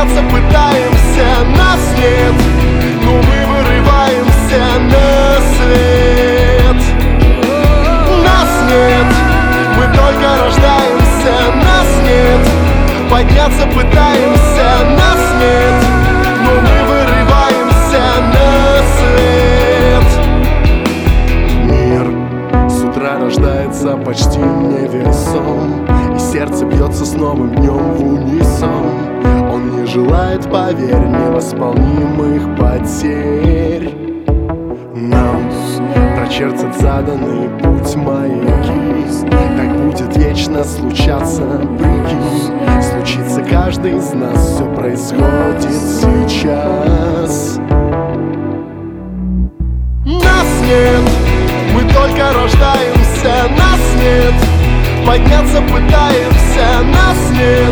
Подняться пытаемся, нас нет, но мы вырываемся на свет. Нас нет, мы только рождаемся, нас нет. Подняться пытаемся, нас нет, но мы вырываемся на свет. Мир с утра рождается почти невесом, и сердце бьется с новым днем в унисон. Он не желает, поверь, невосполнимых потерь. Нам прочертят заданный путь маяки, так будет вечно случаться, прикинь. Случится каждый из нас, все происходит сейчас. Нас нет, мы только рождаемся, нас нет. Подняться пытаемся, нас нет,